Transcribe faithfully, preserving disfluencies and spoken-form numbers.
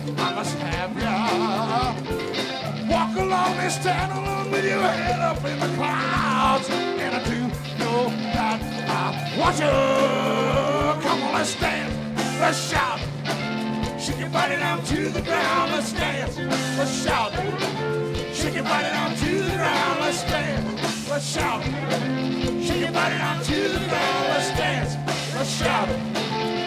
I must have ya. Walk along and stand alone with your head up in the clouds. And I do know that I want you. Come on, let's dance, let's shout. Shake your body down to the ground, let's dance, let's shout. Shake your body down to the ground, let's dance, let's shout. Shake your body down to the ground, let's dance, let's shout.